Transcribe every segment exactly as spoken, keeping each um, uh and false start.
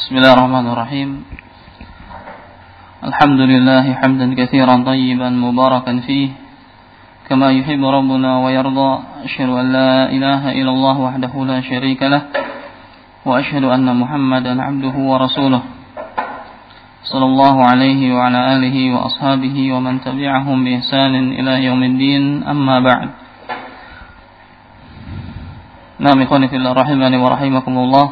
Bismillahirrahmanirrahim. Alhamdulillahi hamdan katsiran tayyiban mubarakan fihi kama yuhibbu rabbuna wa yarda. Asyhadu an la ilaha illallah wahdahu la syarika lah wa asyhadu anna Muhammadan 'abduhu wa rasuluh. Sallallahu alaihi wa ala alihi wa ashabihi wa man tabi'ahum bi ihsanin ila yaumiddin. Amma ba'd. Naam ikhwani fillah rahimani wa rahimakumullah.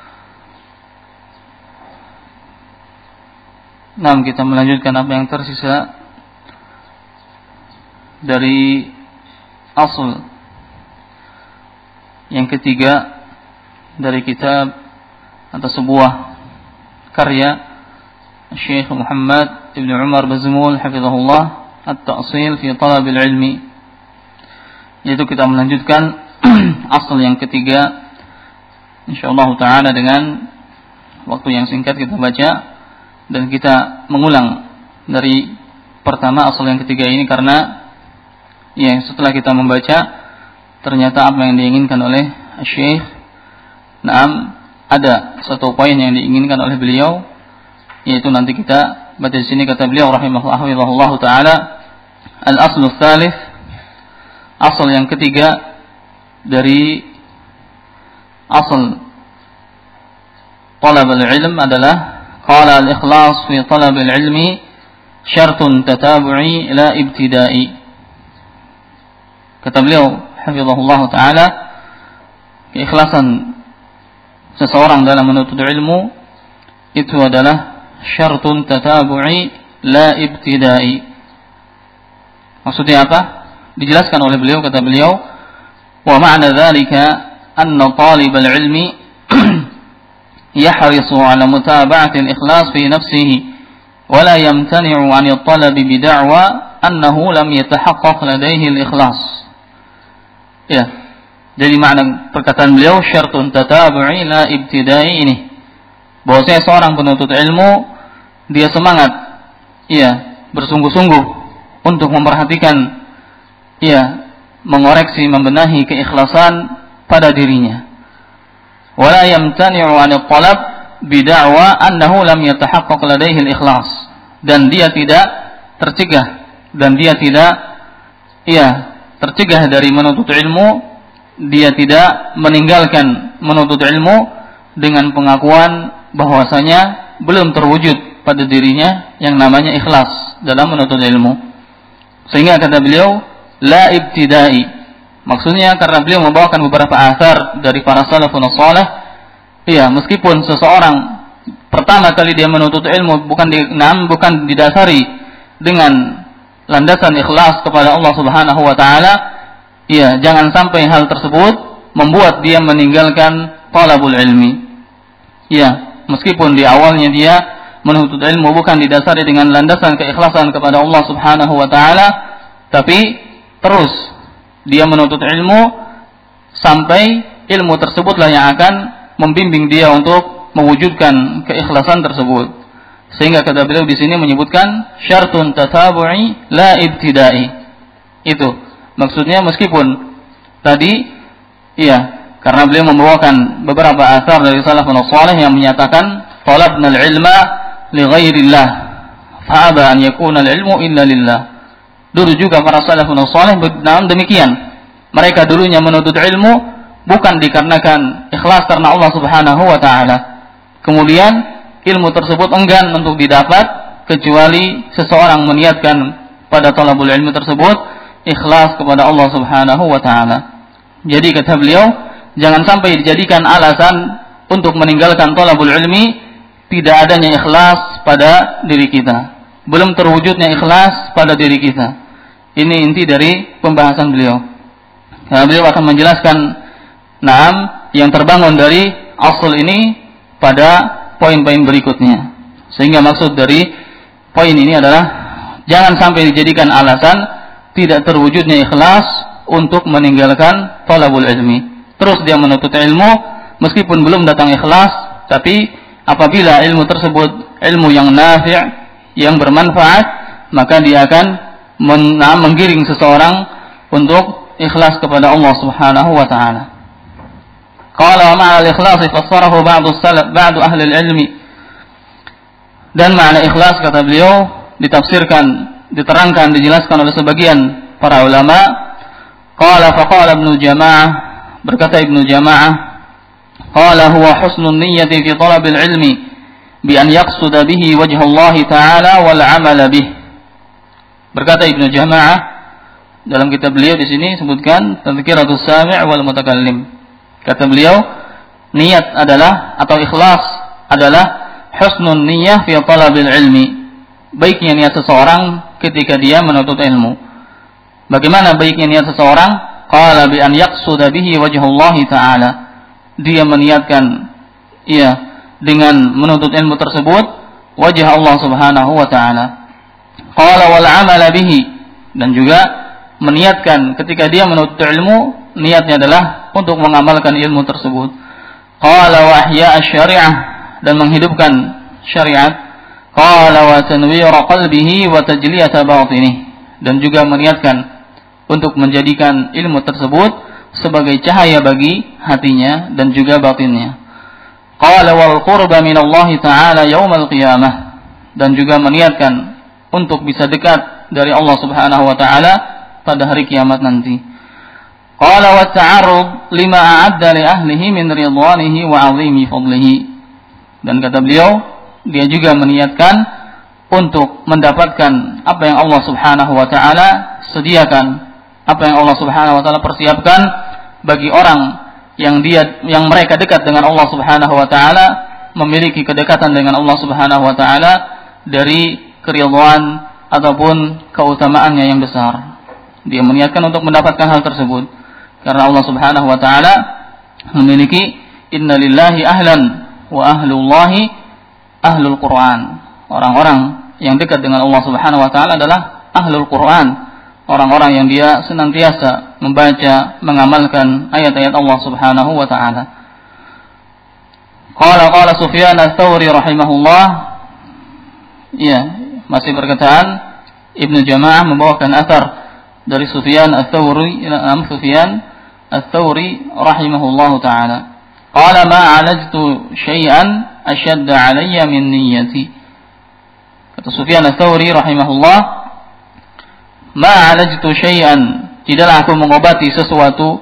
Nah, kita melanjutkan apa yang tersisa dari asal yang ketiga dari kitab atau sebuah karya Syekh Muhammad Ibn Umar Bazmul hafizahullah, At-Ta'sil fi Talab al-Ilmi, yaitu kita melanjutkan asal yang ketiga insyaallah taala dengan waktu yang singkat kita baca dan kita mengulang dari pertama asal yang ketiga ini karena ya setelah kita membaca ternyata apa yang diinginkan oleh Syekh, naam ada satu poin yang diinginkan oleh beliau, yaitu nanti kita baca di sini kata beliau rahimahullah taala, al-aslu tsalits, asal yang ketiga dari asal talab al-ilm adalah qala al-ikhlas fi talab al-ilmi syartun tatabu'i la ibtida'i. Kata beliau hafizahullah taala, keikhlasan seseorang dalam menuntut ilmu itu adalah syartun tatabu'i la ibtida'i. Maksudnya apa? Dijelaskan oleh beliau, kata beliau, wa ma'na dzalika anna talib al-ilmi يحرص على متابعة الإخلاص في نفسه ولا يمتنع عن الطلب بدعوى أنه لم يتحقق لديه الإخلاص. Ya, jadi makna perkataan beliau syartun tatabu'i la ibtida'i ini, bahwasanya seorang penuntut ilmu dia semangat, ya, bersungguh-sungguh untuk memperhatikan, ya, mengoreksi, membenahi keikhlasan pada dirinya. Wala yamtani'u 'ani talab bid'awa annahu lam yatahaqqaq ladaihi al-ikhlas, dan dia tidak tercegah dan dia tidak ya tercegah dari menuntut ilmu, dia tidak meninggalkan menuntut ilmu dengan pengakuan bahwasanya belum terwujud pada dirinya yang namanya ikhlas dalam menuntut ilmu. Sehingga kata beliau la ibtida'i, maksudnya karena beliau membawakan beberapa athar dari para salafun salih, ya, meskipun seseorang pertama kali dia menuntut ilmu bukan di, nah, bukan didasari dengan landasan ikhlas kepada Allah Subhanahu wa taala, ya, jangan sampai hal tersebut membuat dia meninggalkan talabul ilmi. Ya, meskipun di awalnya dia menuntut ilmu bukan didasari dengan landasan keikhlasan kepada Allah Subhanahu wa taala, tapi terus dia menuntut ilmu sampai ilmu tersebutlah yang akan membimbing dia untuk mewujudkan keikhlasan tersebut. Sehingga kata beliau di sini menyebutkan syartun tatabu'i la ibtida'i. Itu maksudnya meskipun tadi iya karena beliau membawakan beberapa athar dari salafun salih yang menyatakan talabna al-ilma li ghairillah fa aba an yakuna al-ilmu illa lillah. Dulu juga para salafun salih demikian. Mereka dulunya menuntut ilmu bukan dikarenakan ikhlas karena Allah Subhanahu wa taala. Kemudian ilmu tersebut enggan untuk didapat kecuali seseorang meniatkan pada talabul ilmu tersebut ikhlas kepada Allah Subhanahu wa taala. Jadi kata beliau, jangan sampai dijadikan alasan untuk meninggalkan talabul ilmi tidak adanya ikhlas pada diri kita. Belum terwujudnya ikhlas pada diri kita. Ini inti dari pembahasan beliau. Karena beliau akan menjelaskan naam yang terbangun dari asal ini pada poin-poin berikutnya. Sehingga maksud dari poin ini adalah jangan sampai dijadikan alasan tidak terwujudnya ikhlas untuk meninggalkan talabul ilmi. Terus dia menuntut ilmu meskipun belum datang ikhlas, tapi apabila ilmu tersebut ilmu yang nafi', yang bermanfaat, maka dia akan menggiring seseorang untuk ikhlas kepada Allah Subhanahu wa taala. Qala wa ma'al ikhlas fassarahu ba'du salaf ba'du ahli al-ilmi Dan makna ikhlas kata beliau ditafsirkan, diterangkan, dijelaskan oleh sebagian para ulama. Qala faqala Ibnu Jama'ah, berkata Ibnu Jama'ah, qala huwa husnun niyyati fi talabil ilmi bi an yaqsuda bihi wajha Allah ta'ala wal 'amala bih. Berkata Ibnu Jama'ah dalam kitab beliau di sini sebutkan tadhkiratus sami' wal mutakallim. Kata beliau, niat adalah atau ikhlas adalah husnun niyyah fi talabil ilmi, baiknya niat seseorang ketika dia menuntut ilmu. Bagaimana baiknya niat seseorang? Qala bi an yaqsuda bihi wajhallahi ta'ala, dia meniatkan iya dengan menuntut ilmu tersebut wajah Allah Subhanahu wa taala. Qala wal 'amala bihi, dan juga meniatkan ketika dia menuntut ilmu niatnya adalah untuk mengamalkan ilmu tersebut. Qala wa ihya asy-syari'ah, dan menghidupkan syariat. Qala wa tanwira qalbihi wa tajliyata batinihi, dan juga meniatkan untuk menjadikan ilmu tersebut sebagai cahaya bagi hatinya dan juga batinnya. Qala wal qurba min Allah ta'ala yaumal qiyamah, dan juga meniatkan untuk bisa dekat dari Allah Subhanahu wa taala pada hari kiamat nanti. Qala wa ta'arrud lima a'adda li ahlihi min ridwanihi wa 'azimi fadlihi, dan kata beliau dia juga meniatkan untuk mendapatkan apa yang Allah Subhanahu wa taala sediakan, apa yang Allah Subhanahu wa taala persiapkan bagi orang yang dia yang mereka dekat dengan Allah Subhanahu wa taala, memiliki kedekatan dengan Allah Subhanahu wa taala dari keridhaan ataupun keutamaannya yang besar. Dia meniatkan untuk mendapatkan hal tersebut karena Allah Subhanahu wa taala memiliki innalillahi ahlan wa ahlullahi ahlul Quran. Orang-orang yang dekat dengan Allah Subhanahu wa taala adalah ahlul Quran, orang-orang yang dia senantiasa membaca, mengamalkan ayat-ayat Allah Subhanahu wa taala. Qala qala Sufyan ats-Tsauri rahimahullah. Ya, masih perkataan Ibnu Jama'ah membawakan athar dari Sufyan ats-Tsauri, Imam Sufyan ats-Tsauri rahimahullahu taala. Qala ma 'alajtu syai'an ashadda 'alayya min niyyati. Kata Sufyan ats-Tsauri rahimahullah, ma 'alajtu syai'an, tidaklah aku mengobati sesuatu,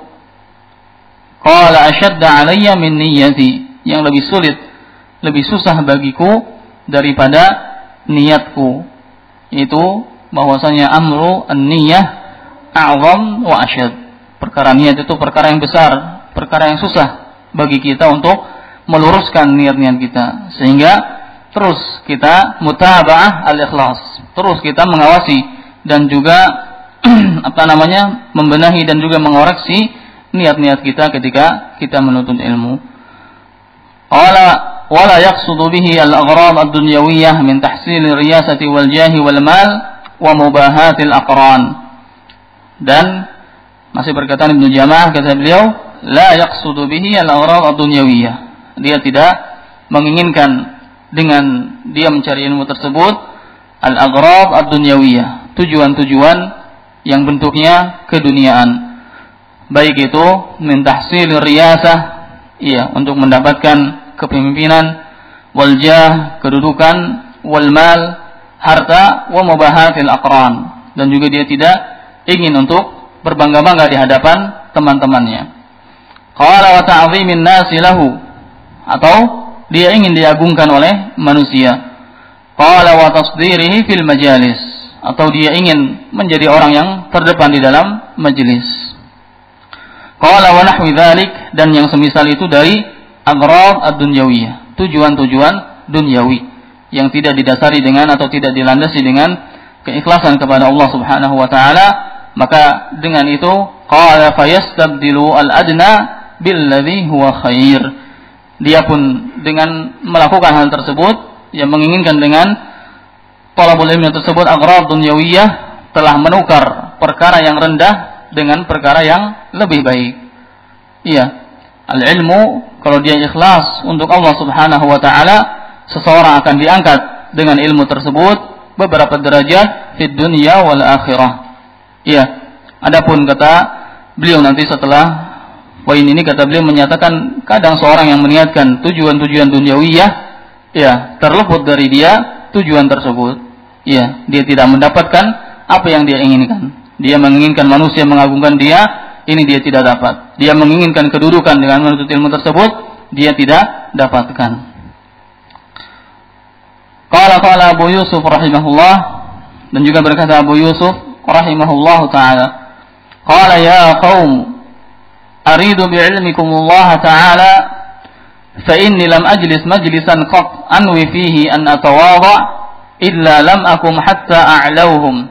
qala ashadda 'alayya min niyyati, yang lebih sulit, lebih susah bagiku daripada niatku, yaitu bahwasanya amru an-niyyah a'zam wa asyad. Perkara niat itu perkara yang besar, perkara yang susah bagi kita untuk meluruskan niat-niat kita, sehingga terus kita mutaba'ah al-ikhlas, terus kita mengawasi dan juga apa namanya membenahi dan juga mengoreksi niat-niat kita ketika kita menuntut ilmu. Qala wala yaqsudu bihi al-aghrad ad-dunyawiyyah min tahsil riyasati wal jahi wal mal wa mubahatil aqran. Dan masih berkata Ibnu Jama'ah, kata beliau, la yaqsudu bihi al-aghrad ad-dunyawiyyah, dia tidak menginginkan dengan dia mencari ilmu tersebut al-aghrad ad-dunyawiyah, tujuan-tujuan yang bentuknya keduniaan, baik itu min tahsil riyasah, iya, untuk mendapatkan kepemimpinan, wal jah, kedudukan, wal mal, harta, wa mubahatil aqran, dan juga dia tidak ingin untuk berbangga-bangga di hadapan teman-temannya. Qala wa ta'zimin nasi lahu, atau dia ingin diagungkan oleh manusia. Qala wa tasdirihi fil majalis, atau dia ingin menjadi orang yang terdepan di dalam majelis. Qala wa nahwi dzalik, dan yang semisal itu dari aghrad ad-dunyawiyah, tujuan-tujuan duniawi yang tidak didasari dengan atau tidak dilandasi dengan keikhlasan kepada Allah Subhanahu wa taala, maka dengan itu qala fayastabdilu al-adna billadhi huwa khair, dia pun dengan melakukan hal tersebut yang menginginkan dengan talabul ilmi tersebut aghrad dunyawiyah, telah menukar perkara yang rendah dengan perkara yang lebih baik. Iya, al-ilmu kalau dia ikhlas untuk Allah Subhanahu wa taala, seseorang akan diangkat dengan ilmu tersebut beberapa derajat di dunia wal akhirah. Iya, adapun kata beliau nanti setelah poin ini, kata beliau menyatakan kadang seorang yang meniatkan tujuan-tujuan duniawiyah, ya, terluput dari dia tujuan tersebut, ya, dia tidak mendapatkan apa yang dia inginkan. Dia menginginkan manusia mengagungkan dia, ini dia tidak dapat. Dia menginginkan kedudukan dengan menuntut ilmu tersebut, dia tidak dapatkan. Qala qala Abu Yusuf rahimahullah, dan juga berkata Abu Yusuf rahimahullah taala, qala ya qaum aridu bi'ilmikumullah ta'ala fa inni lam ajlis majlisan qat anwi fihi an atawadha illa lam akum hatta a'lauhum.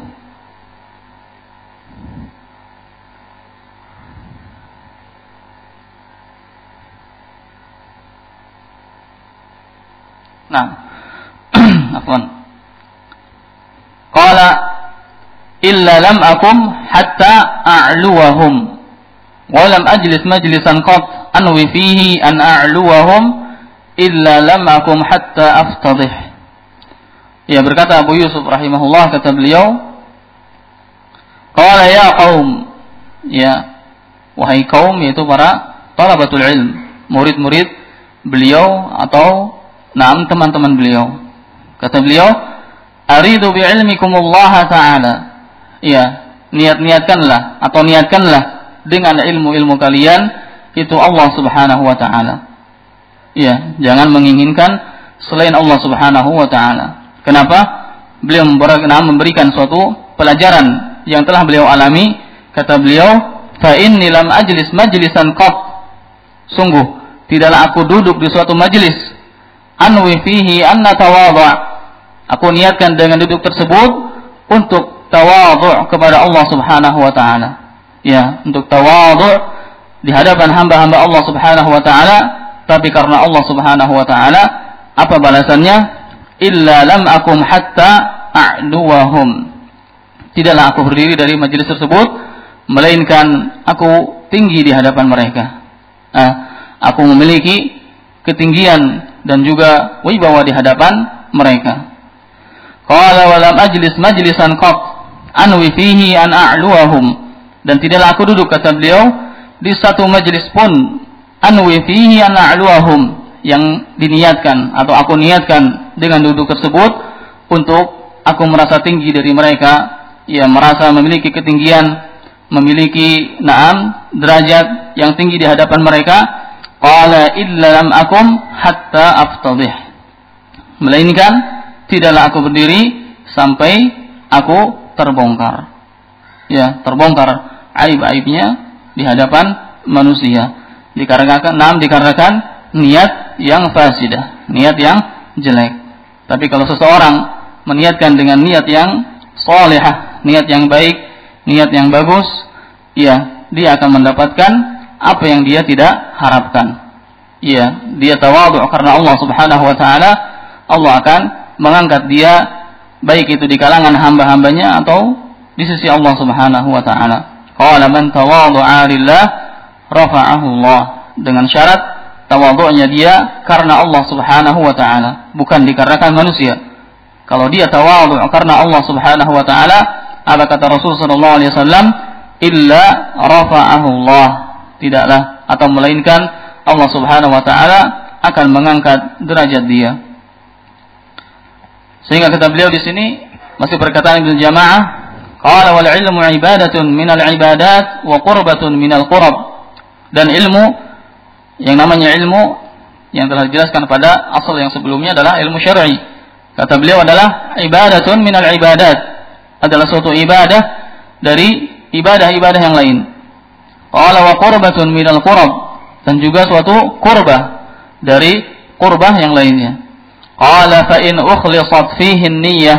Nah, afwan. Qala illa lam akum hatta a'luwahum wa lam ajlis majlisan qat anwi fihi an a'luwahum illa lam akum hatta aftadih. Ya, berkata Abu Yusuf rahimahullah, kata beliau, qala ya qaum, ya wahai kaum, yaitu para talabatul ilm, murid-murid beliau atau naam teman-teman beliau. Kata beliau, aridu bi'ilmikumullah ta'ala. Ya, niat-niatkanlah atau niatkanlah dengan ilmu-ilmu kalian itu Allah Subhanahu wa taala. Ya, jangan menginginkan selain Allah Subhanahu wa taala. Kenapa? Beliau memberikan suatu pelajaran yang telah beliau alami. Kata beliau, fa inni lam ajlis majlisan qat. Sungguh tidaklah aku duduk di suatu majlis anwi fihi anna tawadhu'. Aku niatkan dengan duduk tersebut untuk tawadhu' kepada Allah Subhanahu wa taala. Ya, untuk tawadhu' di hadapan hamba-hamba Allah Subhanahu wa taala, tapi karena Allah Subhanahu wa taala, apa balasannya? Illa lam akum hatta a'luwahum. Tidaklah aku berdiri dari majelis tersebut melainkan aku tinggi di hadapan mereka. Nah, aku memiliki ketinggian dan juga wibawa di hadapan mereka. Qala wa lam ajlis majlisan qat anwi fihi an a'luwahum. Dan tidaklah aku duduk, kata beliau, di satu majlis pun anwi fihi an a'luwahum, yang diniatkan atau aku niatkan dengan duduk tersebut untuk aku merasa tinggi dari mereka, ya, merasa memiliki ketinggian, memiliki na'am derajat yang tinggi di hadapan mereka. Qala illa lam akum hatta aftadih. Melainkan tidaklah aku berdiri sampai aku terbongkar. Ya, terbongkar aib-aibnya di hadapan manusia. Dikarenakan enam dikarenakan niat yang fasidah, niat yang jelek. Tapi kalau seseorang meniatkan dengan niat yang salihah, niat yang baik, niat yang bagus, ya, dia akan mendapatkan apa yang dia tidak harapkan. Ya, dia tawadhu karena Allah Subhanahu wa taala, Allah akan mengangkat dia baik itu di kalangan hamba-hambanya atau di sisi Allah Subhanahu wa taala. Qala man tawadhu'a lillah rafa'ahu Allah, dengan syarat tawadhu'nya dia karena Allah Subhanahu wa taala, bukan dikarenakan manusia. Kalau dia tawadhu' karena Allah Subhanahu wa taala, apa kata Rasul sallallahu alaihi wasallam? Illa rafa'ahu Allah. Tidaklah atau melainkan Allah Subhanahu wa taala akan mengangkat derajat dia. Sehingga kata beliau di sini masih perkataan Ibnu Jamaah, qala wal ilmu ibadatun minal ibadat wa qurbatun minal qurab. Dan ilmu, yang namanya ilmu yang telah dijelaskan pada asal yang sebelumnya adalah ilmu syar'i. Kata beliau adalah ibadatun minal ibadat, adalah suatu ibadah dari ibadah-ibadah yang lain. Qala wa qurbatun minal qurab, dan juga suatu qurbah dari qurbah yang lainnya. Qala fa in ukhlisat fihi niyyah,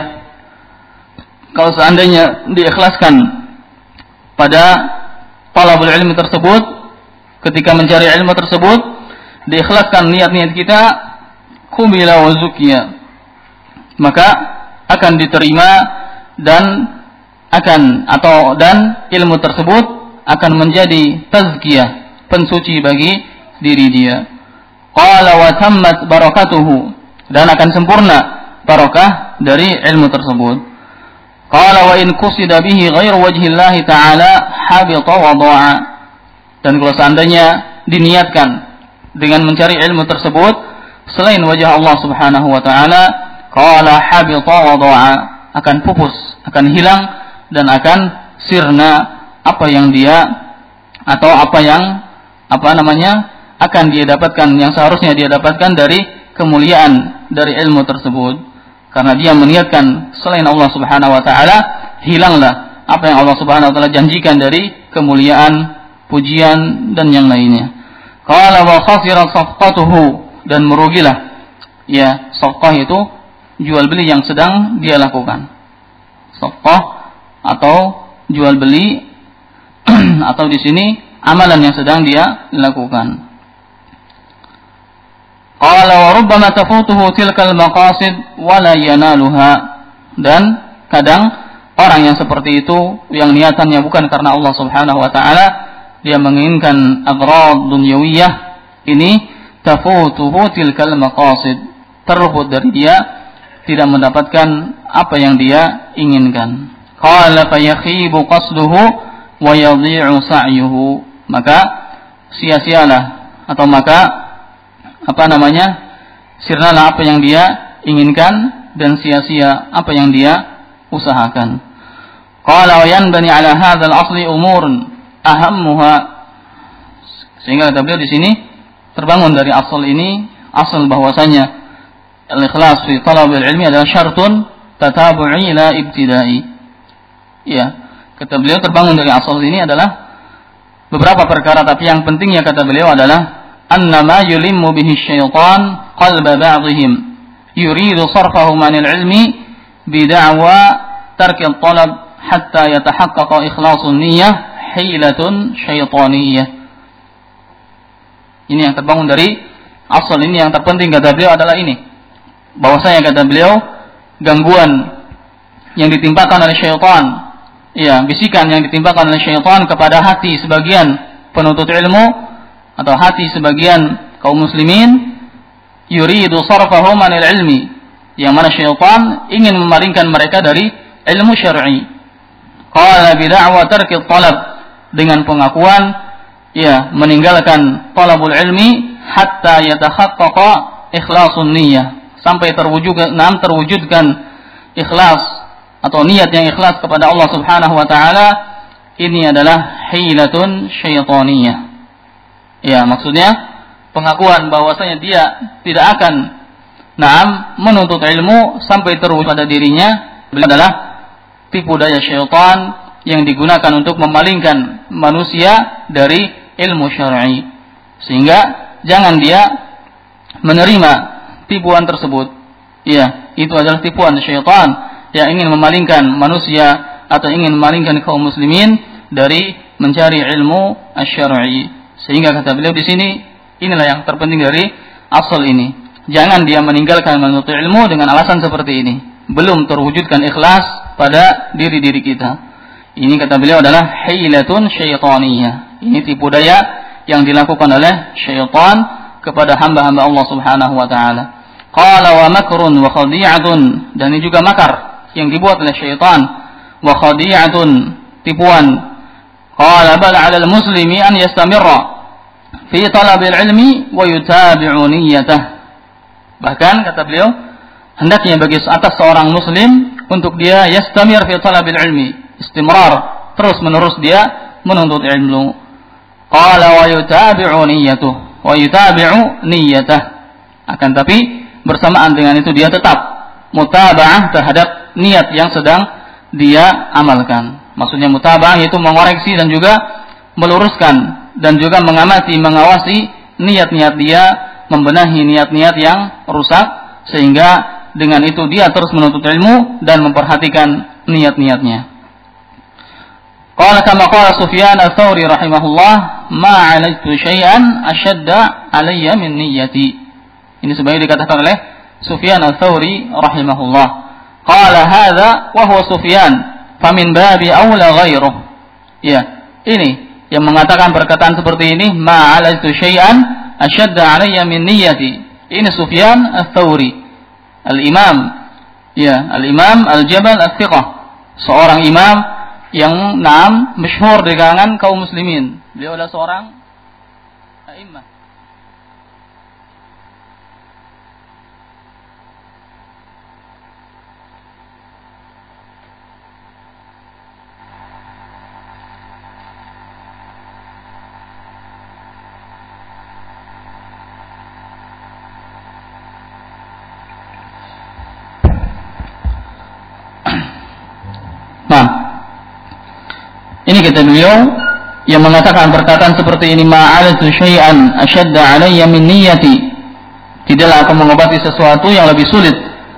kalau seandainya diikhlaskan pada talabul ilmi tersebut, ketika mencari ilmu tersebut diikhlaskan niat-niat kita, qubila wa zukiya, maka akan diterima dan akan atau dan ilmu tersebut akan menjadi tazkiyah, pensuci bagi diri dia. Qala wa tammat barakatuhu, dan akan sempurna barakah dari ilmu tersebut. Qala wa in qusida bihi ghairu wajhillahi ta'ala habita wa dha'a, dan kalau seandainya diniatkan dengan mencari ilmu tersebut selain wajah Allah Subhanahu wa taala, qala habita wa dha'a, akan pupus, akan hilang dan akan sirna apa yang dia atau apa yang apa namanya akan dia dapatkan, yang seharusnya dia dapatkan dari kemuliaan dari ilmu tersebut. Karena dia meniatkan selain Allah Subhanahu wa taala, hilanglah apa yang Allah Subhanahu wa taala janjikan dari kemuliaan, pujian dan yang lainnya. Qala wa khasira safqatuhu, dan merugilah ya safqah itu jual beli yang sedang dia lakukan. Safqah atau jual beli atau di sini amalan yang sedang dia lakukan. Qala wa rubbama tafutuhu tilkal maqasid wa la yanaluha, dan kadang orang yang seperti itu yang niatannya bukan karena Allah Subhanahu wa taala, dia menginginkan aghrad dunyawiyah, ini tafutuhu tilkal maqasid, terluput dari dia, tidak mendapatkan apa yang dia inginkan. Qala fa yakhibu qasduhu wa yadhi'u sa'yuhu, maka sia-sialah atau maka apa namanya sirnalah apa yang dia inginkan dan sia-sia apa yang dia usahakan. Qala wa yanbani ala hadzal asli umurun ahammuha, sehingga kata beliau di sini terbangun dari asal ini, asal bahwasanya al-ikhlas fi talabil ilmi adalah syartun tatabu'i la ibtida'i. Ya, kata beliau terbangun dari asal ini adalah beberapa perkara, tapi yang pentingnya kata beliau adalah annama yulimmu bihi syaitan qalba ba'dihim yuridu sarfahum 'anil ilmi bid'awa tarki at-talab hatta yatahaqqaqa ikhlasun niyyah hilatun syaitaniyah. Ini yang terbangun dari asal ini, yang terpenting kata beliau adalah ini, bahwasanya kata beliau gangguan yang ditimpakan oleh syaitan, ya, bisikan yang ditimpakan oleh syaitan kepada hati sebagian penuntut ilmu atau hati sebagian kaum muslimin, yuridu sarfahum 'anil ilmi, yang mana syaitan ingin memalingkan mereka dari ilmu syar'i. Qala bi da'wa tarki talab, dengan pengakuan ya meninggalkan talabul ilmi hatta yatahaqqaqa ikhlasun niyyah, sampai terwujud enam terwujudkan ikhlas atau niat yang ikhlas kepada Allah Subhanahu wa taala. Ini adalah hilatun syaitaniyah. Ya, maksudnya pengakuan bahwasanya dia tidak akan naam menuntut ilmu sampai terwujud pada dirinya adalah tipu daya syaitan yang digunakan untuk memalingkan manusia dari ilmu syar'i. Sehingga jangan dia menerima tipuan tersebut. Ya, itu adalah tipuan syaitan yang ingin memalingkan manusia atau ingin memalingkan kaum muslimin dari mencari ilmu asy-syar'i. Sehingga kata beliau di sini, inilah yang terpenting dari asal ini. Jangan dia meninggalkan menuntut ilmu dengan alasan seperti ini. Belum terwujudkan ikhlas pada diri-diri kita. Ini kata beliau adalah hilatun syaitaniyah. Ini tipu daya yang dilakukan oleh syaitan kepada hamba-hamba Allah Subhanahu wa taala. Qala wa makrun wa khadi'atun, dan ini juga makar yang dibuat oleh syaitan. Wa khadi'atun, tipuan. Qala bal 'ala al-muslimi an yastamirra fi talabil ilmi wa yutabi'u niyyatah. Bahkan kata beliau, hendaknya bagi atas seorang muslim untuk dia yastamir fi talabil ilmi, istimrar, terus menerus dia menuntut ilmu. Qala wa yutabi'u niyyatuh wa yutabi'u niyyatah, akan tapi bersamaan dengan itu dia tetap mutaba'ah terhadap niat yang sedang dia amalkan. Maksudnya mutaba'ah itu mengoreksi dan juga meluruskan dan juga mengamati, mengawasi niat-niat dia, membenahi niat-niat yang rusak, sehingga dengan itu dia terus menuntut ilmu dan memperhatikan niat-niatnya. Qala kama qala Sufyan ats-Tsauri rahimahullah, ma 'alaitu syai'an ashadda 'alayya min niyyati. Ini sebenarnya dikatakan oleh Sufyan ats-Tsauri rahimahullah. Qala hadza wa huwa Sufyan, famin babi aula ghairuh. Ya, ini yang mengatakan perkataan seperti ini, ma 'alaitu syai'an ashadda 'alayya min niyyati. Ini Sufyan ats-Tsauri, al-Imam, ya, al-Imam al-Jabal ats-Thiqah, seorang imam yang naam masyhur di kalangan kaum muslimin. Beliau adalah seorang a'immah. kata beliau yang mengatakan perkataan seperti ini, ma'alatu syai'an ashadda alayya min niyyati, tidaklah aku mengobati sesuatu yang lebih sulit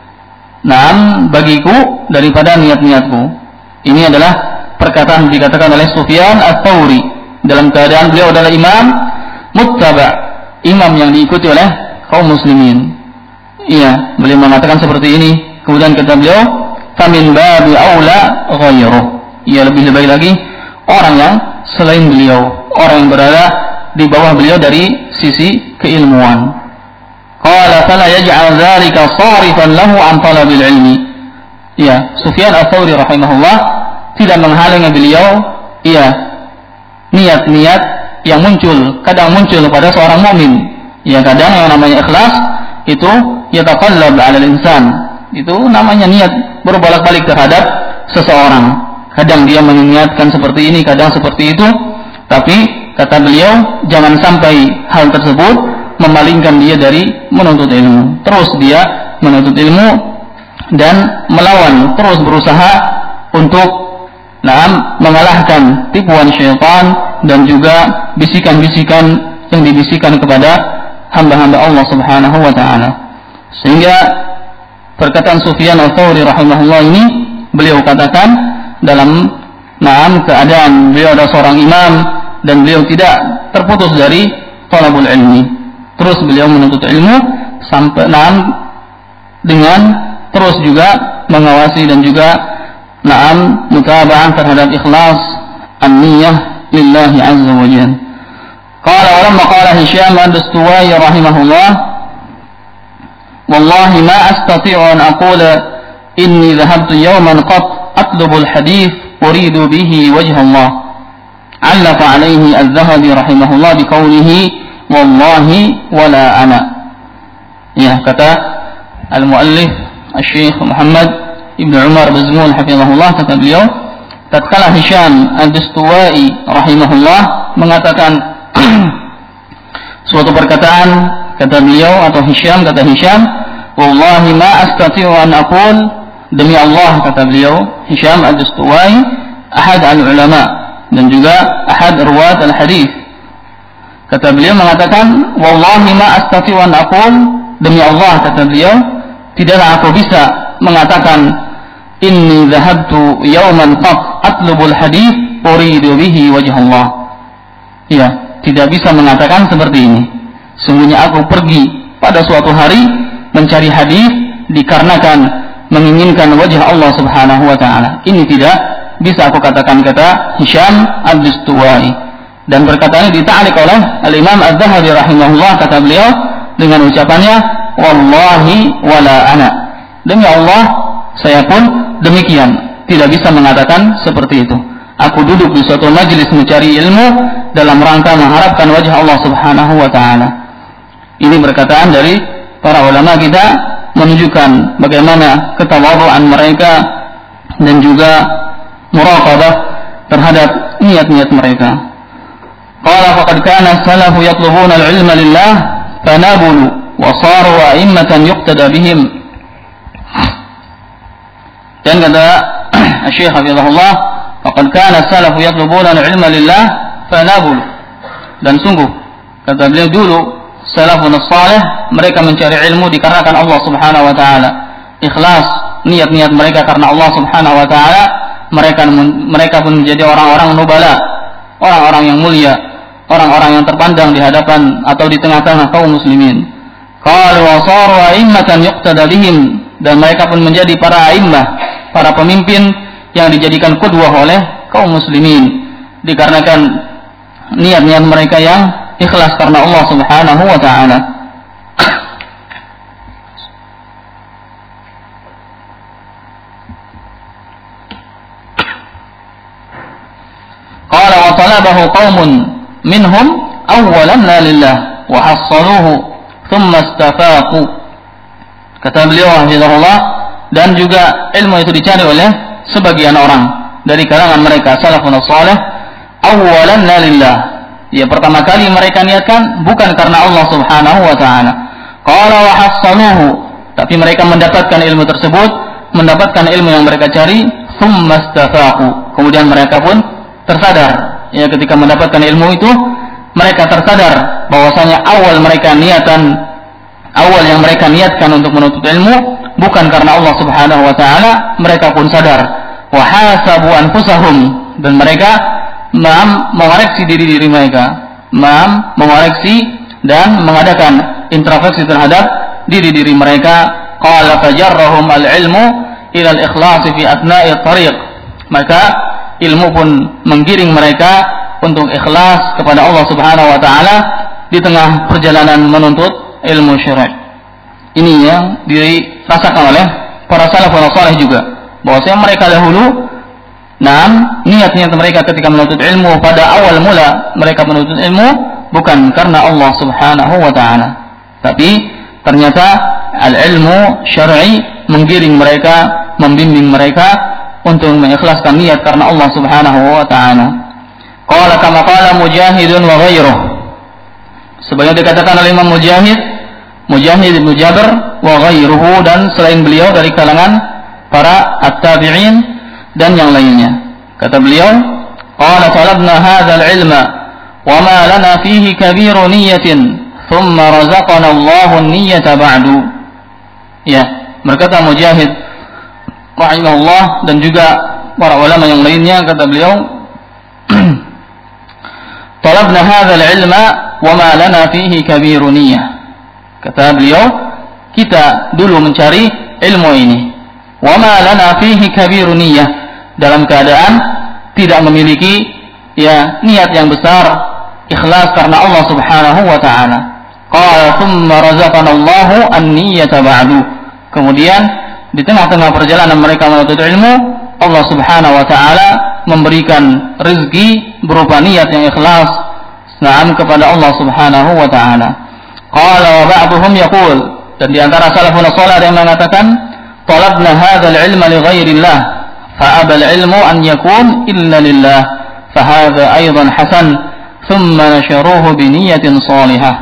naam bagiku daripada niat-niatku. Ini adalah perkataan dikatakan oleh Sufyan Ats-Tsauri dalam keadaan beliau adalah imam muttaba, imam yang diikuti oleh kaum muslimin. Iya, beliau mengatakan seperti ini. Kemudian kata beliau, famin babi aula ghairuh. Ia lebih lebih lagi orang yang selain beliau, orang yang berada di bawah beliau dari sisi keilmuan. Qala fala yaj'al dzalika sarifan lahu an talabil ilmi. Ya, Sufyan Ats-Tsauri rahimahullah tidak menghalangi beliau iya niat-niat yang muncul, kadang muncul pada seorang mukmin. Ya, kadang yang namanya ikhlas itu yataqallab 'ala al-insan. Itu namanya niat berbolak-balik terhadap seseorang. Kadang dia mengingatkan seperti ini, kadang seperti itu. Tapi kata beliau, jangan sampai hal tersebut memalingkan dia dari menuntut ilmu. Terus dia menuntut ilmu dan melawan, terus berusaha untuk nah, mengalahkan tipuan syaitan dan juga bisikan-bisikan yang dibisikkan kepada hamba-hamba Allah Subhanahu wa taala. Sehingga perkataan Sufyan Ats-Tsauri rahimahullah ini beliau katakan dalam naam keadaan beliau adalah seorang imam dan beliau tidak terputus dari thalabul ilmi. Terus beliau menuntut ilmu sampai naam dengan terus juga mengawasi dan juga naam mutaba'ah terhadap ikhlas an-niyyah lillahi azza wa jalla. Qala wa lamma qala Hisham ad-Dastuwai rahimahullah, wallahi ma astati'u an aqula inni dhahabtu yawman qat atlubu al-hadith uridu bihi wajha Allah. 'allaqa 'alayhi az-Zahabi rahimahullah biqawlihi wallahi wala ana. Ya, kata al-muallif Asy-Syaikh Muhammad Ibnu Umar Bazmul hafizahullah, kata beliau, tatkala Hisham ad-Dastuwai rahimahullah mengatakan suatu perkataan, kata beliau atau Hisham kata Hisham, wallahi ma astati'u an aqul, demi Allah kata beliau Hisham ad-Dastuwai ahad al-ulama dan juga ahad ruwat al-hadis. Kata beliau mengatakan, wallahi ma astati'u an aqul, demi Allah kata beliau tidaklah aku bisa mengatakan inni dhahabtu yawman qat atlubul hadith uridu bihi wajh Allah. Ya, tidak bisa mengatakan seperti ini. Sungguhnya aku pergi pada suatu hari mencari hadis dikarenakan menginginkan wajah Allah Subhanahu wa taala. Ini tidak bisa aku katakan, kata Hisham ad-Dastuwai. Dan perkataan ini dita'liq oleh al-Imam Az-Zahabi rahimahullah, kata beliau dengan ucapannya wallahi wala ana, demi Allah saya pun demikian, tidak bisa mengatakan seperti itu. Aku duduk di suatu majelis mencari ilmu dalam rangka mengharapkan wajah Allah Subhanahu wa taala. Ini perkataan dari para ulama kita menunjukkan bagaimana ketawadhu'an mereka dan juga muraqabah terhadap niat-niat mereka. Qala faqad kana as-salafu yatlubuna al-'ilma lillah fanabulu wa saru a'immatan yuqtada bihim. Dan kata Syekh hafizahullah, faqad kana as-salafu yatlubuna al-'ilma lillah fanabulu. Dan sungguh kata beliau dulu salafun as-salih mereka mencari ilmu dikarenakan Allah Subhanahu wa taala. Ikhlas niat-niat mereka karena Allah Subhanahu wa taala, mereka mereka pun menjadi orang-orang nubala, orang-orang yang mulia, orang-orang yang terpandang di hadapan atau di tengah-tengah kaum muslimin. Qalu wa saru a'immatan yuqtada bihim, dan mereka pun menjadi para a'immah, para pemimpin yang dijadikan qudwah oleh kaum muslimin dikarenakan niat-niat mereka yang ikhlas karena Allah Subhanahu wa taala. Qala wa talabahu qaumun minhum awwalan la lillah wa hassaluhu thumma istafaqu. Kata beliau hafizahullah, dan juga ilmu itu dicari oleh sebagian orang dari kalangan mereka salafun salih awwalan la lillah. Ya, pertama kali mereka niatkan bukan karena Allah Subhanahu wa taala. Qala wa hassaluhu, tapi mereka mendapatkan ilmu tersebut, mendapatkan ilmu yang mereka cari, thumma istafaqu, kemudian mereka pun tersadar ya ketika mendapatkan ilmu itu mereka tersadar bahwasanya awal mereka niatan awal yang mereka niatkan untuk menuntut ilmu bukan karena Allah Subhanahu wa taala, mereka pun sadar. Wa hasabu anfusahum, dan mereka mam mengoreksi diri-diri mereka, mam mengoreksi dan mengadakan introspeksi terhadap diri-diri mereka. Qala fajarrahum al-ilmu ila al-ikhlas fi atna'i at-tariq, maka ilmu pun menggiring mereka untuk ikhlas kepada Allah Subhanahu wa taala di tengah perjalanan menuntut ilmu syar'i. Ini yang dirasakan oleh para salafus saleh juga, bahwasanya mereka dahulu nam niat-niat mereka ketika menuntut ilmu pada awal mula mereka menuntut ilmu bukan karena Allah Subhanahu wa taala, tapi ternyata al-ilmu syar'i menggiring mereka, membimbing mereka untuk mengikhlaskan niat karena Allah Subhanahu wa taala. Qala kama qala Mujahidun wa ghairuh, sebagaimana dikatakan oleh Imam Mujahid, Mujahid bin Jabr wa ghairuhu, dan selain beliau dari kalangan para at-tabi'in dan yang lainnya. Kata beliau, qala talabna hadzal ilma wa ma lana fihi kabiru niyyatin thumma razaqana Allahu an-niyyata ba'du. Ya, berkata Mujahid rahimahullah dan juga para ulama yang lainnya, kata beliau, talabna hadzal ilma wa ma lana fihi kabiru niyyah. Kata beliau, kita dulu mencari ilmu ini, wa ma lana fihi kabiru niyyah, dalam keadaan tidak memiliki ya niat yang besar, ikhlas karena Allah Subhanahu wa taala. Qala thumma razaqana Allahu an-niyyata ba'du. Kemudian di tengah-tengah perjalanan mereka menuntut ilmu, Allah Subhanahu wa taala memberikan rezeki berupa niat yang ikhlas na'am kepada Allah Subhanahu wa taala. Qala wa ba'dhum yaqul, dan di antara salafun salih ada yang mengatakan, talabna hadzal ilma li ghairillah fa abal ilmu an yakun illa lillah fa hadza aidan hasan thumma nasharuhu bi niyyatin salihah.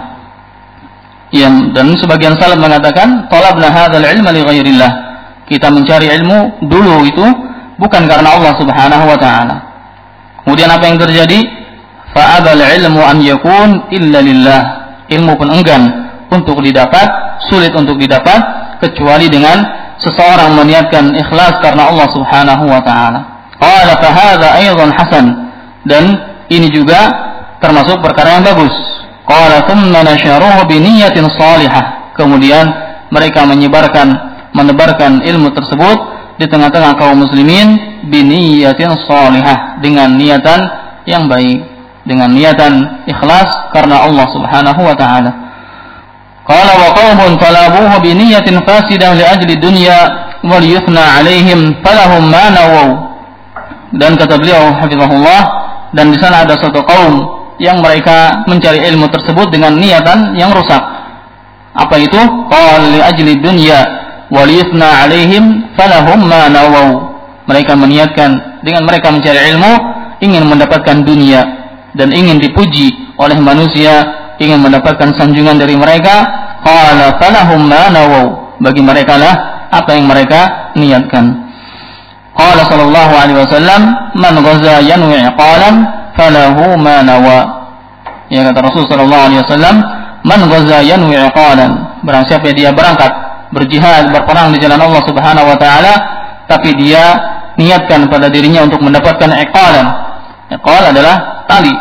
Yang dan sebagian salaf mengatakan talabna hadzal ilma li ghairillah, kita mencari ilmu dulu itu bukan karena Allah Subhanahu wa taala. Kemudian apa yang terjadi? Fa abal ilmu an yakun illa lillah, ilmu pun enggan untuk didapat, sulit untuk didapat kecuali dengan seseorang meniatkan ikhlas karena Allah Subhanahu wa taala. Qala fa hadza aidan hasan, dan ini juga termasuk perkara yang bagus. Qala thumma nasharuhu bi niyyatin salihah, kemudian mereka menyebarkan menebarkan ilmu tersebut di tengah-tengah kaum muslimin bi niyyatin salihah, dengan niatan yang baik, dengan niatan ikhlas karena Allah Subhanahu wa taala. Qala wa qaumun talabuhu bi niyyatin fasidah li ajli dunya wa liyuthna alaihim falahum ma nawaw. Dan kata beliau hafizahullah, dan di sana ada satu kaum yang mereka mencari ilmu tersebut dengan niatan yang rusak. Apa itu? Qala li ajli dunya wa liyuthna alaihim falahum ma nawaw. Mereka meniatkan dengan mereka mencari ilmu ingin mendapatkan dunia dan ingin dipuji oleh manusia, ingin mendapatkan sanjungan dari mereka. Qala falahum ma nawaw, bagi mereka lah apa yang mereka niatkan. Qala sallallahu alaihi wasallam, man ghaza yanwi qalan falahu ma nawa. Ya, kata Rasul sallallahu alaihi wasallam, man ghaza yanwi qalan, barang siapa dia berangkat berjihad, berperang di jalan Allah Subhanahu wa taala, tapi dia niatkan pada dirinya untuk mendapatkan iqalan. Iqal adalah tali.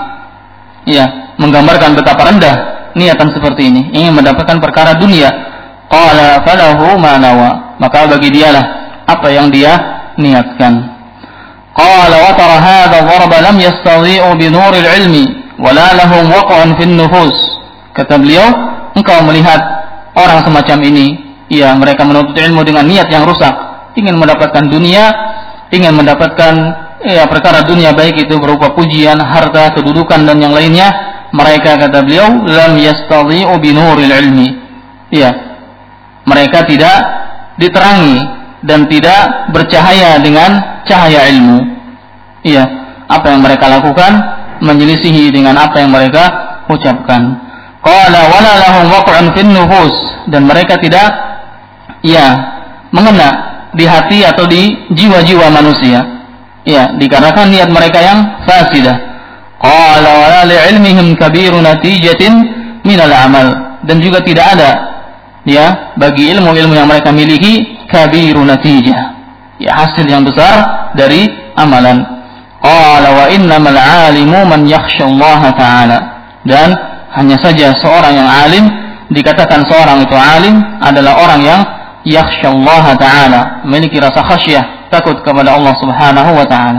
Ya, menggambarkan betapa rendah niatan seperti ini, ingin mendapatkan perkara dunia. Qala falahu ma nawa, maka bagi dialah apa yang dia niatkan. Qala wa tara hadha dharba lam yastadhi'u bi nuril ilmi wa la lahum waq'un fin nufus. Kata beliau, engkau melihat orang semacam ini, ya, mereka menuntut ilmu dengan niat yang rusak, ingin mendapatkan dunia, ingin mendapatkan ya perkara dunia, baik itu berupa pujian, harta, kedudukan dan yang lainnya. Mereka, kata beliau, lam yastadhi'u bi nuril ilmi. Ya, mereka tidak diterangi dan tidak bercahaya dengan cahaya ilmu. Iya, apa yang mereka lakukan menyelisihi dengan apa yang mereka ucapkan. Qala wala lahum waq'un fin nufus, dan mereka tidak ya mengena di hati atau di jiwa-jiwa manusia. Ya, dikarenakan niat mereka yang fasidah. Qala wa la li'ilmihim kabiru natijatin minal amal. Dan juga tidak ada ya bagi ilmu-ilmu yang mereka miliki kabiru natijah, ya hasil yang besar dari amalan. Qala wa innamal 'alimu man yakhshallaha ta'ala. Dan hanya saja seorang yang alim, dikatakan seorang itu alim adalah orang yang yakhshallaha ta'ala, memiliki rasa khasyah, takut kepada Allah Subhanahu wa ta'ala.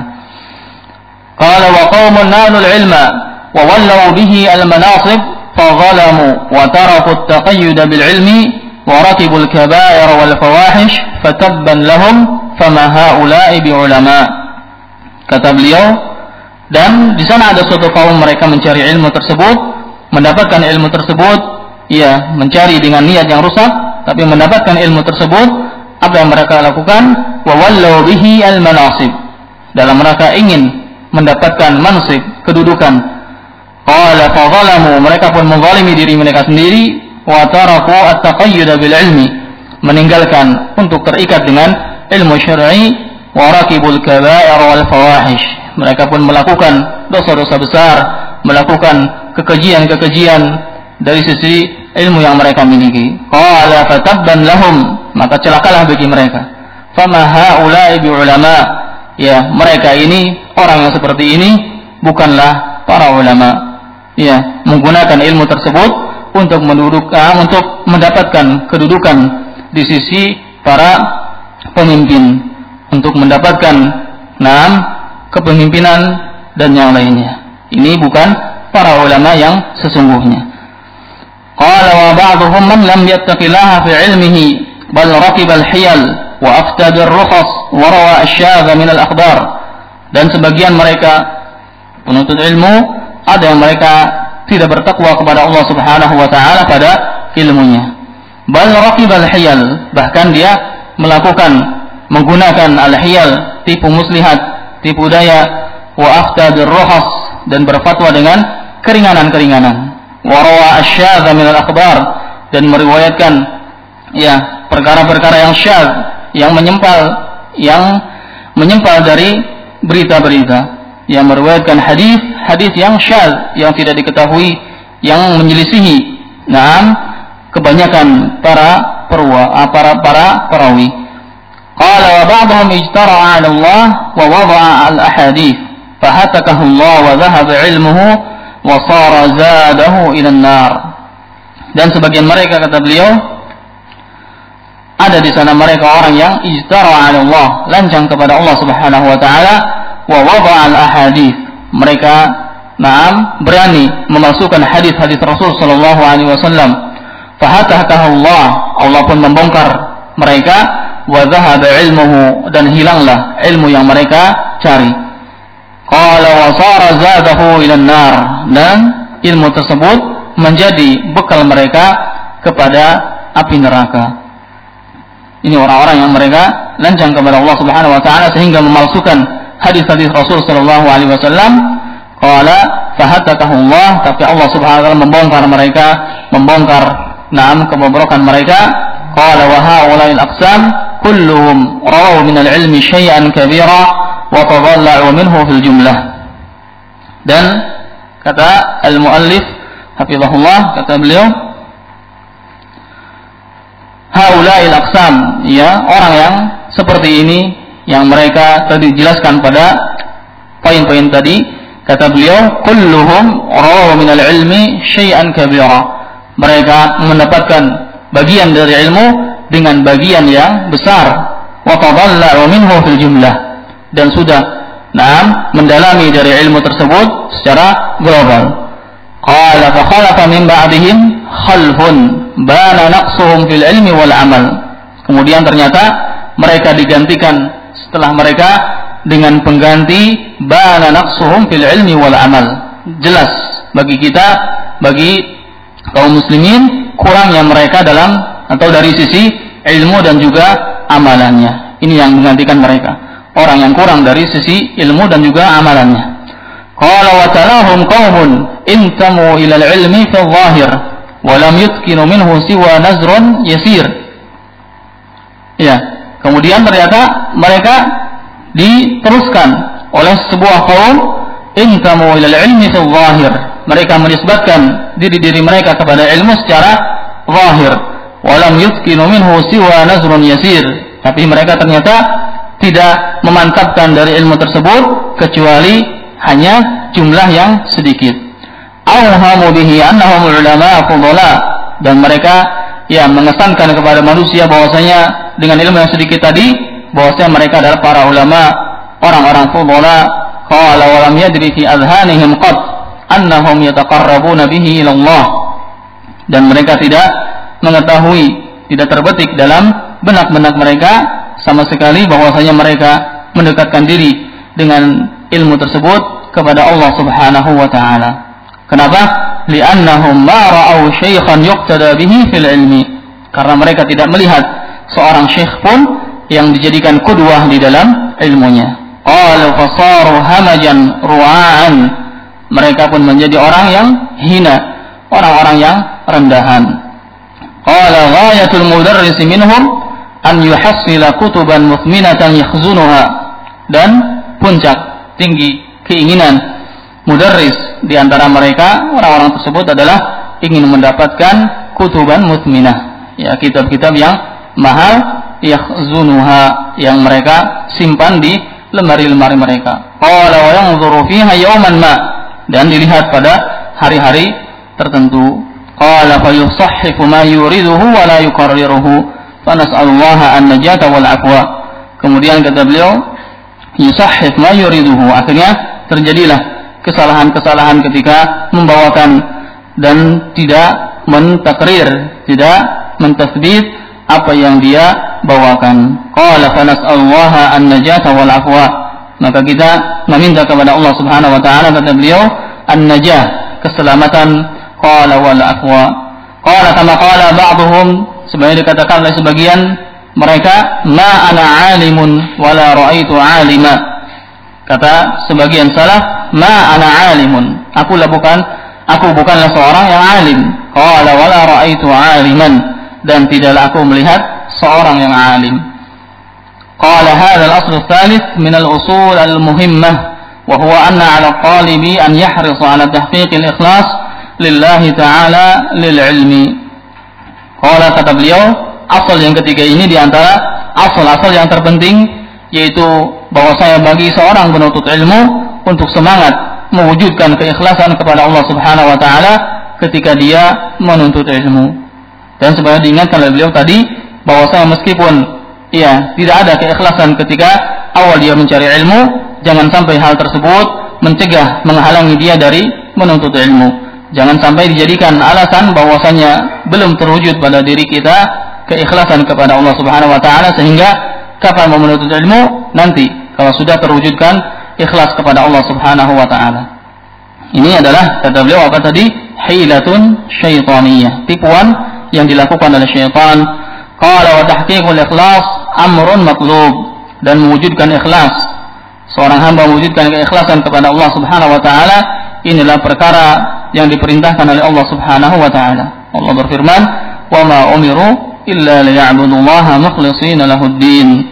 Qala wa qaumun nalul ilma wa wallaw bihi al-manasib fa zalamu wa taraku at-taqayyud bil ilmi wa rakibu al-kaba'ir wal fawahish fatabban lahum fama haula'i bi ulama. Kata beliau, dan di sana ada suatu kaum mereka mencari ilmu tersebut, mendapatkan ilmu tersebut, ya mencari dengan niat yang rusak, tapi mendapatkan ilmu tersebut, apa yang mereka lakukan? Wa wallaw bihi al-manasib, dalam mereka ingin mendapatkan mansib, kedudukan. Qala fa zalamu, mereka pun menzalimi diri mereka sendiri, wa taraku at-taqayyud bil ilmi, meninggalkan untuk terikat dengan ilmu syar'i, wa rakibul kaba'ir wal fawahish, mereka pun melakukan dosa-dosa besar, melakukan kekejian-kekejian dari sisi ilmu yang mereka miliki. Qala fatabban lahum, maka celakalah bagi mereka. Fama haula'i bi ulama, ya mereka ini, orang yang seperti ini bukanlah para ulama, ya menggunakan ilmu tersebut untuk mendudukkan, untuk mendapatkan kedudukan di sisi para pemimpin, untuk mendapatkan enam kepemimpinan dan yang lainnya. Ini bukan para ulama yang sesungguhnya. Qala wa ba'dhum man lam yattaqillaha fi 'ilmihi bal rakiba al-hiyal wa afta bir-rukhas wa rawa asy-syadha min al-akhbar. Dan sebagian mereka penuntut ilmu, ada yang mereka tidak bertakwa kepada Allah Subhanahu wa taala pada ilmunya. Bal rakiba al-hiyal, bahkan dia melakukan menggunakan al-hiyal, tipu muslihat, tipu daya, wa afta bir-rukhas, dan berfatwa dengan keringanan-keringanan. Wa rawa asy-syadha min al-akhbar, dan meriwayatkan ya perkara-perkara yang syadz, yang menyempal, yang menyempal dari berita-berita, yang meriwayatkan hadis-hadis yang syadz, yang tidak diketahui, yang menyelisihi naam kebanyakan para perwa, para para perawi. Qala wa ba'dhum ijtara'a 'ala Allah wa wada'a al-ahadits fahatakahu Allah wa dhahaba 'ilmuhu wa sara zadahu ila an-nar. Dan sebagian mereka, kata beliau, ada di sana mereka orang yang ijtara'a 'ala Allah, lancang kepada Allah Subhanahu wa taala, wa wada'a al-ahadits, mereka na'am berani memasukkan hadis-hadis Rasul sallallahu alaihi wasallam. Fahatakahu Allah, Allah pun membongkar mereka, wa dhahaba ilmuhu, dan hilanglah ilmu yang mereka cari. Qala wa sara zadahu ila an-nar, dan ilmu tersebut menjadi bekal mereka kepada api neraka. Ini orang-orang yang mereka lancang kepada Allah Subhanahu wa taala sehingga memalsukan hadis-hadis Rasul sallallahu alaihi wasallam. Qala fahatakahu Allah, tapi Allah Subhanahu wa taala membongkar mereka, membongkar naam kebobrokan mereka. Qala wa haula'il aqsam kulluhum rawu min al-ilmi syai'an kabira wa tadalla'u minhu fil jumlah. Dan kata al-muallif hafizahullah, kata beliau, haula'il aqsam, ya orang yang seperti ini yang mereka tadi jelaskan pada poin-poin tadi, kata beliau, kulluhum rawu min al-ilmi syai'an kabira, mereka mendapatkan bagian dari ilmu dengan bagian yang besar, wa tadalla'u minhu fil jumlah, dan sudah naam mendalami dari ilmu tersebut secara global. Qala fa khalafa min ba'dihim khalfun bana naqsuhum fil ilmi wal amal. Kemudian ternyata mereka digantikan setelah mereka dengan pengganti bana naqsuhum fil ilmi wal amal. Jelas bagi kita, bagi kaum muslimin, kurangnya mereka dalam atau dari sisi ilmu dan juga amalannya. Ini yang menggantikan mereka, orang yang kurang dari sisi ilmu dan juga amalannya. Qala wa tarahum qaumun intamu ila al-ilmi fi adh-dhahir wa lam yutkinu minhu siwa nazrun yasir. Ya, kemudian ternyata mereka diteruskan oleh sebuah kaum intamu ilal ilmi fil zahir, mereka menisbatkan diri-diri mereka kepada ilmu secara zahir, walam yutkinu minhu siwa nazrun yasir, tapi mereka ternyata tidak memantapkan dari ilmu tersebut kecuali hanya jumlah yang sedikit. Awhamu bihi annahum ulama fudala, dan mereka ya mengesankan kepada manusia bahwasanya dengan ilmu yang sedikit tadi bahwasanya mereka adalah para ulama, orang-orang fudala. Qala wa lam yadri fi adhanihim qad annahum yataqarrabuna bihi ila Allah, dan mereka tidak mengetahui, tidak terbetik dalam benak-benak mereka sama sekali bahwasanya mereka mendekatkan diri dengan ilmu tersebut kepada Allah Subhanahu wa taala. Kenapa? Li'annahum ma ra'au syaikhan yuqtada bihi fil ilmi, karena mereka tidak melihat seorang syekh pun yang dijadikan qudwah di dalam ilmunya. Qalu fasaru hamajan ru'an, mereka pun menjadi orang yang hina, orang-orang yang rendahan. Qala ghayatul mudarris minhum an yuhassila kutuban muthminatan yakhzunuha, dan puncak tinggi keinginan mudarris di antara mereka, orang-orang tersebut adalah ingin mendapatkan kutuban muthminah, ya kitab-kitab yang mahal, yakhzunuha, yang mereka simpan di lemari-lemari mereka. Qala wa yanzuru fiha yawman ma, dan dilihat pada hari-hari tertentu. Qala fa yusahhifu ma yuriduhu wa la yukarriruhu fa nas'alullaha an-najata wal afwa. Kemudian kata beliau, yusahhif ma yuriduhu, akhirnya terjadilah kesalahan-kesalahan ketika membawakan dan tidak mentakrir, tidak mentasbit apa yang dia bawakan. Qala fa nas'alullaha an-najata wal afwa, maka kita meminta kepada Allah Subhanahu wa taala, kata beliau, an-najah, keselamatan. Qala wal afwa. Qala kama qala ba'dhum, sebenarnya dikatakan oleh sebagian mereka, ma ana alimun wala ra'aitu alima. Kata sebagian salaf, ma ana alimun, aku lah bukan aku bukanlah seorang yang alim. Qala wala ra'aitu aliman, dan tidaklah aku melihat seorang yang alim. Qala hadha al-asl ats-tsalits min al-usul al-muhimmah, wa huwa anna 'ala al-talibi an yahrisa 'ala tahqiq al-ikhlas lillahi ta'ala lil ilmi. Qala, kata beliau, asal yang ketiga ini di antara asal-asal yang terpenting, yaitu bahwasanya bagi seorang penuntut ilmu untuk semangat mewujudkan keikhlasan kepada Allah Subhanahu wa taala ketika dia menuntut ilmu. Dan sebenarnya diingatkan oleh beliau tadi bahwasanya meskipun ya tidak ada keikhlasan ketika awal dia mencari ilmu, jangan sampai hal tersebut mencegah, menghalangi dia dari menuntut ilmu. Jangan sampai dijadikan alasan bahwasanya belum terwujud pada diri kita keikhlasan kepada Allah Subhanahu wa taala, sehingga kapan mau menuntut ilmu nanti kalau sudah terwujudkan ikhlas kepada Allah Subhanahu wa taala. Ini adalah, kata beliau, apa tadi? Hilatun syaitaniyah, tipuan yang dilakukan oleh syaitan. Qala wa tahqiqul ikhlas amrun matlub, dan mewujudkan ikhlas, seorang hamba mewujudkan keikhlasan kepada Allah Subhanahu wa taala, inilah perkara yang diperintahkan oleh Allah Subhanahu wa taala. Allah berfirman, "Wa ma umiru illa liya'budullaha mukhlishina lahud-din."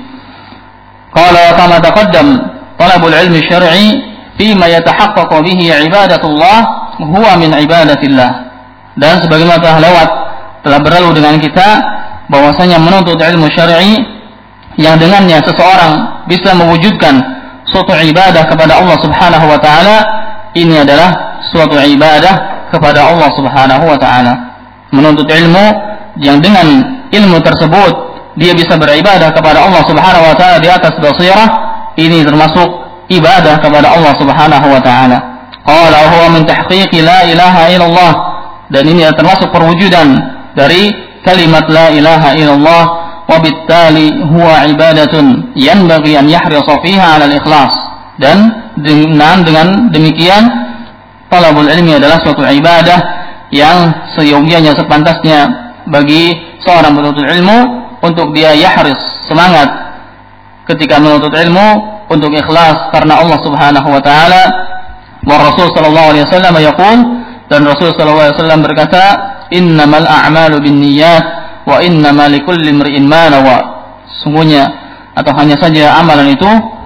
Qala kama taqaddam, talabul ilmi syar'i fima yatahaqqaqu bihi ibadatullah huwa min ibadatillah. Dan sebagaimana telah lewat, telah berlalu dengan kita bahwasanya menuntut ilmu syar'i yang dengannya seseorang bisa mewujudkan suatu ibadah kepada Allah Subhanahu wa taala, ini adalah suatu ibadah kepada Allah Subhanahu wa taala. Menuntut ilmu yang dengan ilmu tersebut dia bisa beribadah kepada Allah Subhanahu wa taala di atas basirah, ini termasuk ibadah kepada Allah Subhanahu wa taala. Qala huwa min tahqiqi la ilaha illallah, dan ini termasuk perwujudan dari kalimat la ilaha illallah, wa bittali huwa ibadatun yanbaghi an yahrisa fiha 'ala al-ikhlas. Dan dengan dengan demikian talabul ilmi adalah suatu ibadah yang seyogianya, sepantasnya bagi seorang penuntut ilmu untuk dia yahris, semangat ketika menuntut ilmu untuk ikhlas karena Allah Subhanahu wa taala. Wa Rasul sallallahu alaihi wasallam yaqul, dan Rasul sallallahu alaihi wasallam berkata, innamal a'malu binniyat wa innamal likulli imri'in ma nawa. Sungguhnya atau hanya saja amalan itu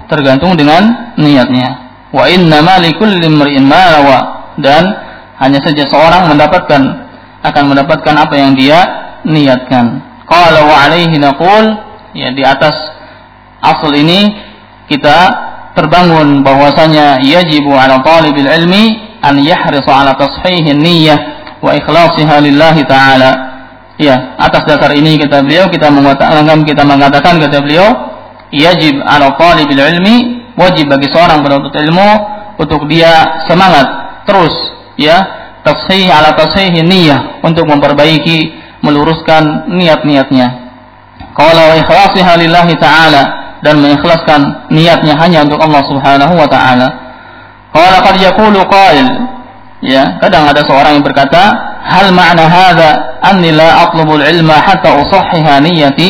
tergantung dengan niatnya. Wa innama likulli imri'in ma nawa, dan hanya saja seorang mendapatkan akan mendapatkan apa yang dia niatkan. Qala wa alaihi naqul, ya di atas asal ini kita terbangun bahwasanya yajibu 'ala talibil ilmi an yahrisa 'ala tashihin niyyah wa ikhlasiha lillahi ta'ala. Ya, atas dasar ini kata beliau kita mengatakan kita mengatakan kata beliau yajib 'ala talibil ilmi, wajib bagi seorang penuntut ilmu untuk dia semangat terus ya tashih 'ala tashihin niyyah, untuk memperbaiki meluruskan niat-niatnya. Qala wa ikhlasiha lillahi ta'ala, dan mengikhlaskan niatnya hanya untuk Allah Subhanahu wa taala. Qala qad yaqulu qail, ya, kadang ada seorang yang berkata, hal ma'na hadza anni la atlubul ilma hatta usahhiha niyyati.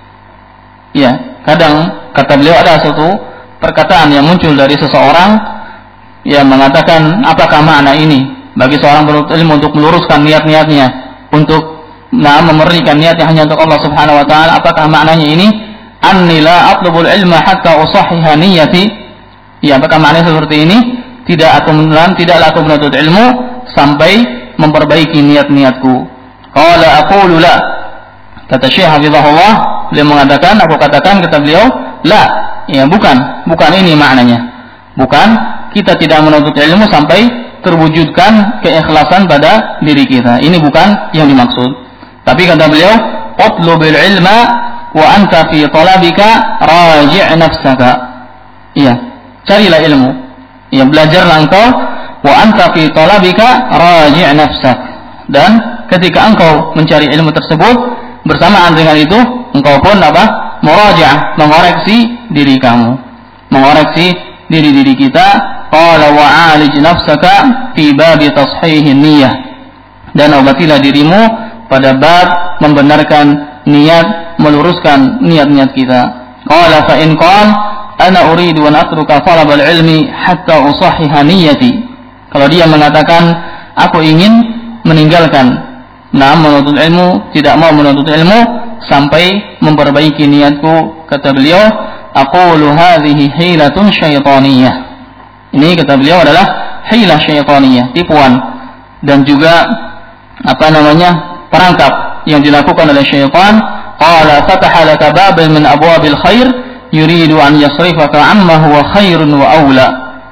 Ya, kadang kata beliau ada satu perkataan yang muncul dari seseorang yang mengatakan, apakah makna ini bagi seorang penuntut ilmu untuk meluruskan niat-niatnya, untuk nah memurnikan niatnya hanya untuk Allah Subhanahu wa taala? Apakah maknanya ini anni la atlubul ilma hatta usahhiha niyyati? Ya, apakah maknanya seperti ini? Tidak aku menuntut tidaklah aku menuntut ilmu sampai memperbaiki niat-niatku. Qala aqulu la, kata Syekh hafizahullah, beliau mengatakan, aku katakan kata beliau, la, ya bukan, bukan ini maknanya. Bukan kita tidak menuntut ilmu sampai terwujudkan keikhlasan pada diri kita. Ini bukan yang dimaksud. Tapi kata beliau, utlubil ilma wa anta fi talabika raji' nafsaka. Iya, carilah ilmu. Ya, belajarlah engkau wa anta fi talabika raji' nafsak. Dan ketika engkau mencari ilmu tersebut, bersamaan dengan itu engkau pun apa? Murajaah, mengoreksi diri kamu. Mengoreksi diri-diri kita. Qala wa 'alij nafsaka fi babi tashihin niyyah. Dan obatilah dirimu pada bab membenarkan niat, meluruskan niat-niat kita. Qala fa in qala ana uridu an atruka talab al-ilmi hatta usahhiha niyyati. Kalau dia mengatakan aku ingin meninggalkan nah menuntut ilmu, tidak mau menuntut ilmu sampai memperbaiki niatku, kata beliau, aqulu hadhihi hilatun syaitaniyah. Ini kata beliau adalah hilah syaitaniyah, tipuan dan juga apa namanya perangkap yang dilakukan oleh syaitan. Qala fataha laka baban min abwabil khair yuridu an yasrifaka amma huwa khairun wa aula.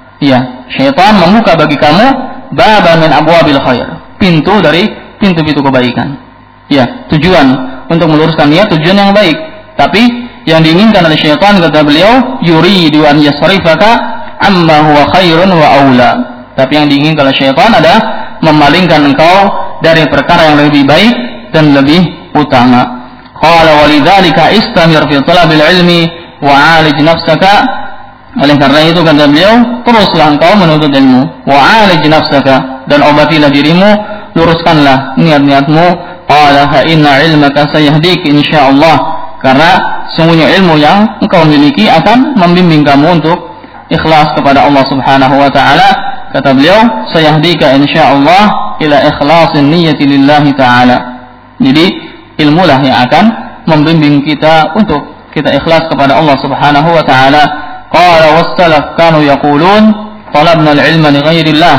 Ya, syaitan membuka bagi kamu baban min abwabil khair, pintu dari pintu-pintu kebaikan. Ya, tujuan untuk meluruskan niat, tujuan yang baik. Tapi yang diinginkan oleh syaitan kata beliau yuridu an yasrifaka amma huwa khairun wa aula. Tapi yang diinginkan oleh syaitan adalah memalingkan engkau dari perkara yang lebih baik dan lebih utama. Qala walidzalika istamir fi talabil ilmi wa 'alij nafsaka. Oleh karena itu kata beliau, teruslah engkau menuntut ilmu, wa 'alij nafsaka, dan obatilah dirimu, luruskanlah niat-niatmu. Qala fa inna ilmaka sayahdik insyaallah, karena sungguhnya ilmu yang engkau miliki akan membimbing kamu untuk ikhlas kepada Allah Subhanahu wa taala. Kata beliau, sayahdika insyaallah ila ikhlasin niyyati lillahi ta'ala. Jadi ilmulah yang akan membimbing kita untuk kita ikhlas kepada Allah Subhanahu wa taala. Qala was-salaf kanu yaqulun talabna al-ilma li ghairillah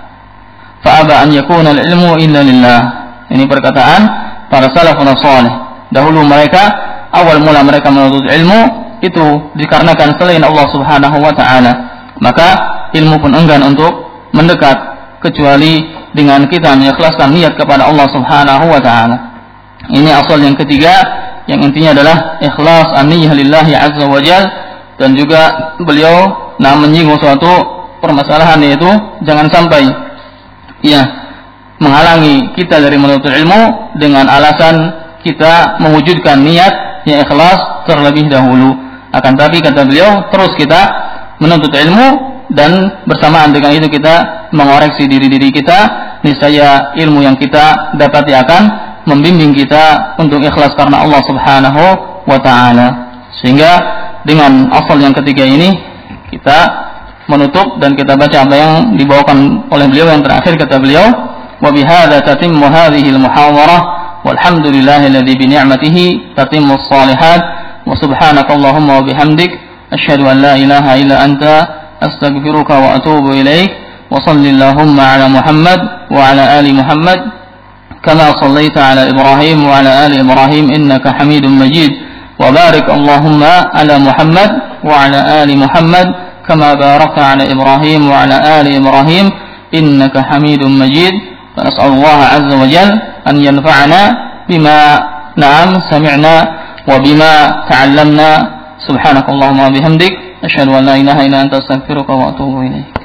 fa aba an yakuna al-ilmu illa lillah. Ini perkataan para salafun salih. Dahulu mereka, awal mula mereka menuntut ilmu itu dikarenakan selain Allah Subhanahu wa taala. Maka ilmu pun enggan untuk mendekat kecuali dengan kita mengikhlaskan niat kepada Allah Subhanahu wa taala. Ini asal yang ketiga, yang intinya adalah ikhlas an-niyyah lillahi azza wa jalla. Dan juga beliau nah menyinggung suatu permasalahan, yaitu jangan sampai ya menghalangi kita dari menuntut ilmu dengan alasan kita mewujudkan niat yang ikhlas terlebih dahulu. Akan tapi kata beliau, terus kita menuntut ilmu dan bersamaan dengan itu kita mengoreksi diri-diri kita, niscaya ilmu yang kita dapati akan membimbing kita untuk ikhlas karena Allah Subhanahu wa taala. Sehingga dengan asal yang ketiga ini kita menutup dan kita baca apa yang dibawakan oleh beliau yang terakhir. Kata beliau, wa bihadza tatimmu hadhihi al-muhawarah walhamdulillahilladzi bi ni'matihi tatimmu as-salihat wa subhanakallahumma wa bihamdik asyhadu an la ilaha illa anta astaghfiruka wa atubu ilaik. Wa sallallahu ala Muhammad wa ala ali Muhammad kama sallaita ala Ibrahim wa ala ali Ibrahim innaka Hamidum Majid. Wa barik Allahumma ala Muhammad wa ala ali Muhammad kama barakta ala Ibrahim wa ala ali Ibrahim innaka Hamidum Majid. Wa nas'alullaha azza wa jalla an yanfa'ana bima na'am sami'na wa bima ta'allamna. Subhanakallahumma bihamdik asyhadu an la ilaha illa anta astaghfiruka wa atubu ilaik.